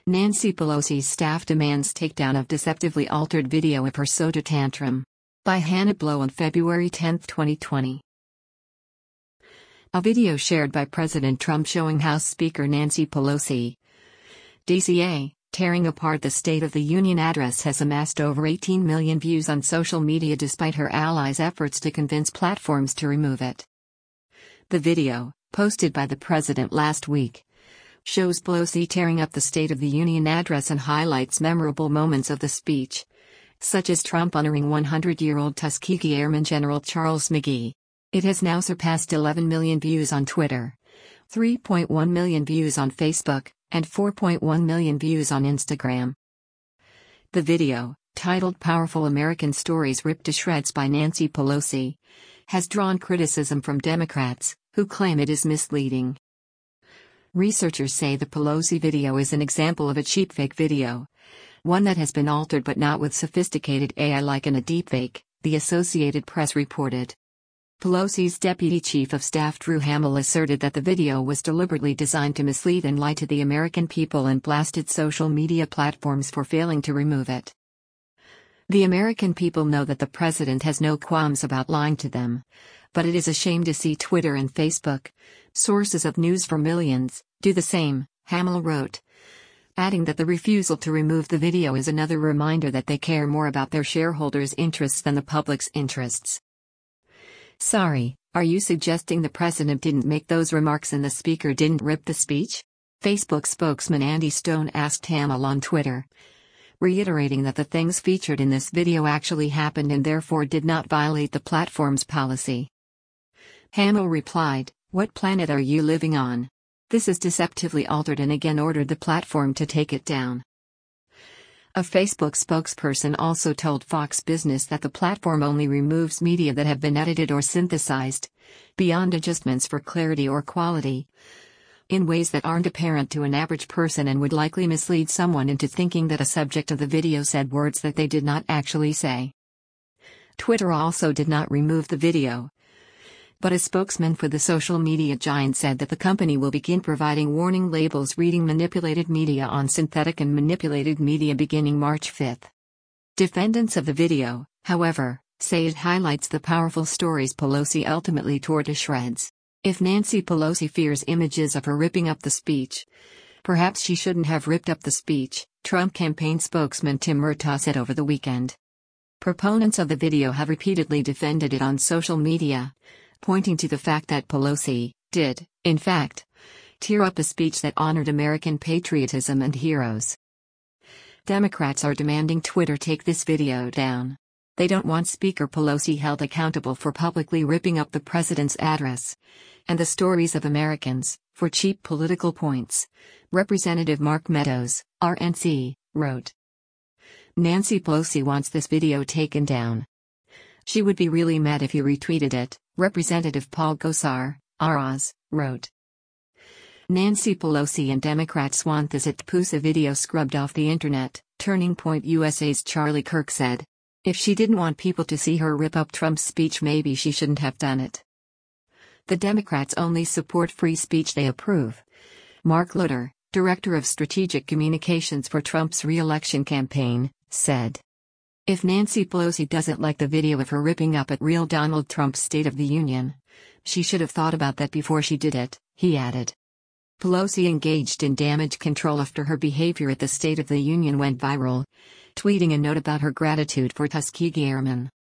Nancy Pelosi's staff demands takedown of deceptively altered video of her soda tantrum. By Hannah Blow on February 10, 2020. A video shared by President Trump showing House Speaker Nancy Pelosi, DCA, tearing apart the State of the Union address has amassed over 18 million views on social media despite her allies' efforts to convince platforms to remove it. The video, posted by the president last week, shows Pelosi tearing up the State of the Union address and highlights memorable moments of the speech, such as Trump honoring 100-year-old Tuskegee Airman General Charles McGee. It has now surpassed 11 million views on Twitter, 3.1 million views on Facebook, and 4.1 million views on Instagram. The video, titled Powerful American Stories Ripped to Shreds by Nancy Pelosi, has drawn criticism from Democrats, who claim it is misleading. Researchers say the Pelosi video is an example of a cheap fake video, one that has been altered but not with sophisticated AI like in a deepfake, the Associated Press reported. Pelosi's Deputy Chief of Staff Drew Hamill asserted that the video was deliberately designed to mislead and lie to the American people and blasted social media platforms for failing to remove it. The American people know that the president has no qualms about lying to them, but it is a shame to see Twitter and Facebook, sources of news for millions, do the same, Hamill wrote, adding that the refusal to remove the video is another reminder that they care more about their shareholders' interests than the public's interests. Sorry, are you suggesting the president didn't make those remarks and the speaker didn't rip the speech? Facebook spokesman Andy Stone asked Hamill on Twitter, reiterating that the things featured in this video actually happened and therefore did not violate the platform's policy. Hamill replied, "What planet are you living on? This is deceptively altered," and again ordered the platform to take it down. A Facebook spokesperson also told Fox Business that the platform only removes media that have been edited or synthesized, beyond adjustments for clarity or quality, in ways that aren't apparent to an average person and would likely mislead someone into thinking that a subject of the video said words that they did not actually say. Twitter also did not remove the video, but a spokesman for the social media giant said that the company will begin providing warning labels reading manipulated media on synthetic and manipulated media beginning March 5. Defendants of the video, however, say it highlights the powerful stories Pelosi ultimately tore to shreds. If Nancy Pelosi fears images of her ripping up the speech, perhaps she shouldn't have ripped up the speech, Trump campaign spokesman Tim Murtaugh said over the weekend. Proponents of the video have repeatedly defended it on social media, pointing to the fact that Pelosi did, in fact, tear up a speech that honored American patriotism and heroes. Democrats are demanding Twitter take this video down. They don't want Speaker Pelosi held accountable for publicly ripping up the president's address and the stories of Americans for cheap political points, Representative Mark Meadows, RNC, wrote. Nancy Pelosi wants this video taken down. She would be really mad if you retweeted it, Representative Paul Gosar, ROZ, wrote. Nancy Pelosi and Democrats want this Itpusa video scrubbed off the internet, Turning Point USA's Charlie Kirk said. If she didn't want people to see her rip up Trump's speech, maybe she shouldn't have done it. The Democrats only support free speech they approve. Mark Loder, director of strategic communications for Trump's re-election campaign, said. If Nancy Pelosi doesn't like the video of her ripping up at real Donald Trump's State of the Union, she should have thought about that before she did it, he added. Pelosi engaged in damage control after her behavior at the State of the Union went viral, tweeting a note about her gratitude for Tuskegee Airmen.